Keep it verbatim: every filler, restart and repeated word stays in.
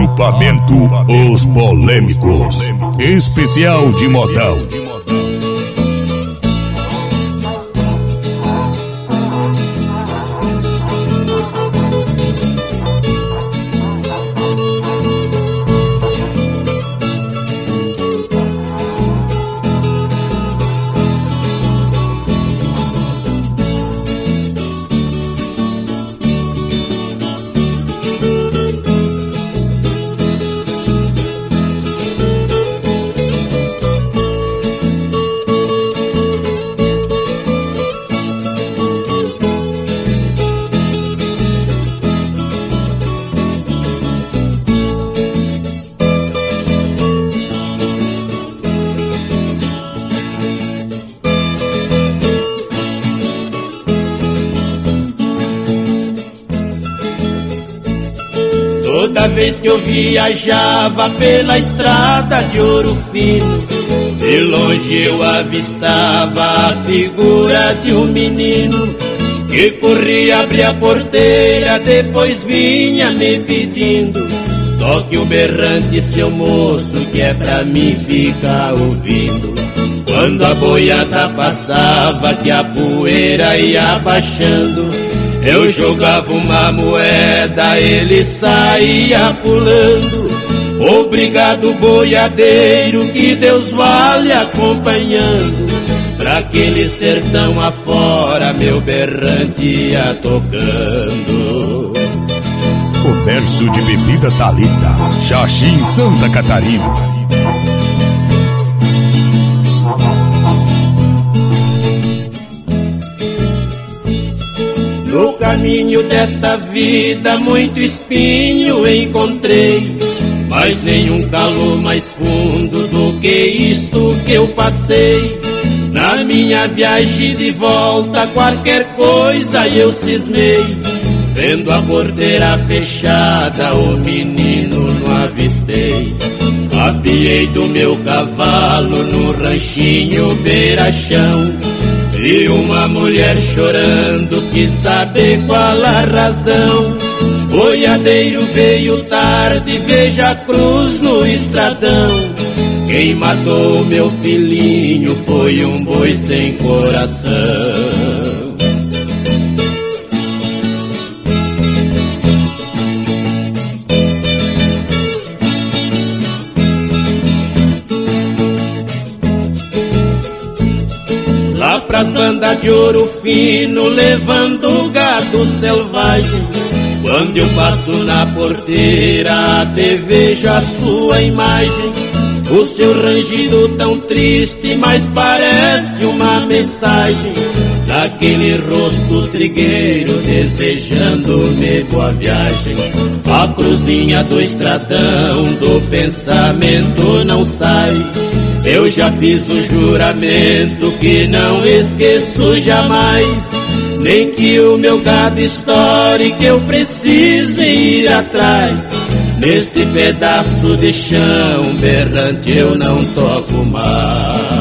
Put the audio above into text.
Agrupamento Os Polêmicos. Especial de modão. Toda vez que eu viajava pela estrada de Ouro Fino, de longe eu avistava a figura de um menino que corria, abria a porteira, depois vinha me pedindo: toque o berrante, seu moço, que é pra mim ficar ouvindo. Quando a boiada passava, que a poeira ia baixando, eu jogava uma moeda, ele saía pulando. Obrigado, boiadeiro, que Deus vale acompanhando. Pra aquele sertão afora, meu berrante ia tocando. O verso de bebida Thalita, Xaxim, Santa Catarina. No caminho desta vida muito espinho encontrei, mas nenhum calor mais fundo do que isto que eu passei. Na minha viagem de volta qualquer coisa eu cismei, vendo a porteira fechada o menino não avistei. Apiei do meu cavalo no ranchinho beira-chão, e uma mulher chorando, quis saber qual a razão. Boiadeiro veio tarde, veja a cruz no estradão. Quem matou meu filhinho foi um boi sem coração. Lá pras bandas de Ouro Fino, levando gado selvagem, quando eu passo na porteira, até vejo a sua imagem. O seu rangido tão triste, mas parece uma mensagem daquele rosto trigueiro, desejando-me boa viagem. A cruzinha do estradão, do pensamento não sai. Eu já fiz o juramento que não esqueço jamais, nem que o meu gado estoure, que eu precise ir atrás. Neste pedaço de chão berrante eu não toco mais.